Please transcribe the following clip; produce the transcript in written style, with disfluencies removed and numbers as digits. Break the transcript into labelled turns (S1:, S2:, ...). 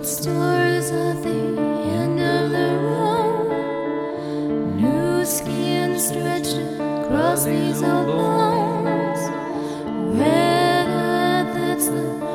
S1: Stores at the end of the road. New skin stretched across these old bones. Whether that's the